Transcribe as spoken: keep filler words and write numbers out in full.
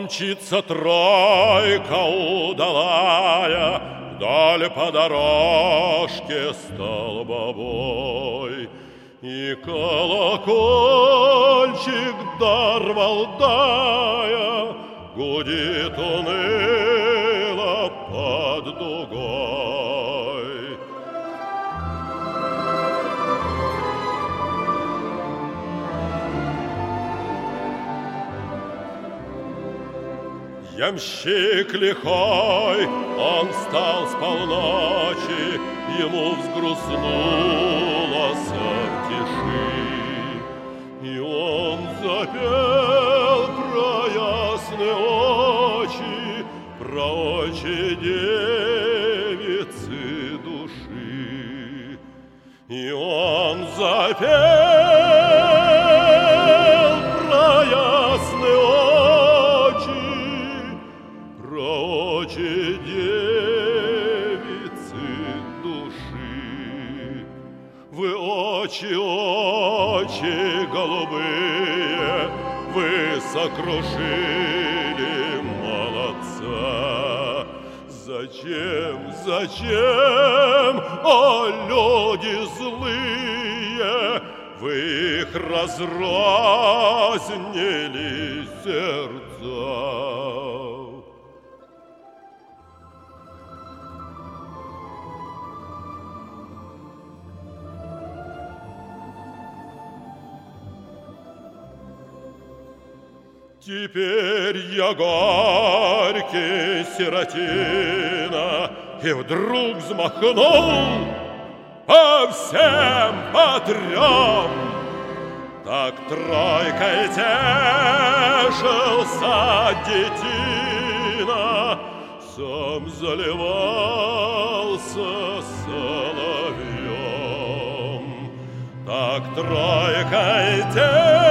Мчится тройка удалая вдаль по дорожке столбовой, и колокольчик дар Валдая гудит уныло под дугой. Ямщик лихой, он встал с полночи, ему взгрустнулось в тиши, и он запел про ясные очи, про очи девицы души, и он запел про ясные очи, про очи девицы души. Вы очи, очи голубые, вы сокрушили молодца. Зачем, зачем, о люди злые, вы их разрознили сердца? Теперь я горький сиротина, и вдруг взмахнул по всем по трем. Так тройкой тешился детина, сам заливался соловьем. Так тройкой тешился